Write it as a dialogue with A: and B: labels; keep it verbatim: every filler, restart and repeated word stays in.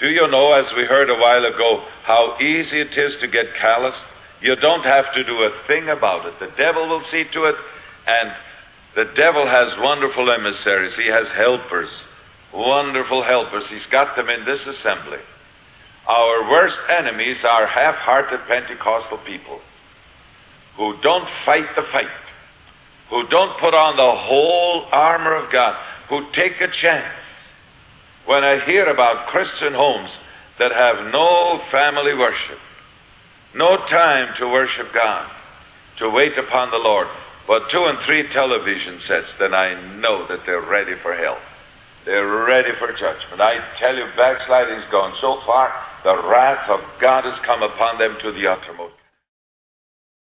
A: Do you know, as we heard a while ago, how easy it is to get calloused? You don't have to do a thing about it. The devil will see to it, and the devil has wonderful emissaries. He has helpers, wonderful helpers. He's got them in this assembly. Our worst enemies are half-hearted Pentecostal people who don't fight the fight, who don't put on the whole armor of God, who take a chance. When I hear about Christian homes that have no family worship, no time to worship God, to wait upon the Lord, but two and three television sets, then I know that they're ready for hell. They're ready for judgment. I tell you, backsliding's gone so far, the wrath of God has come upon them to the uttermost.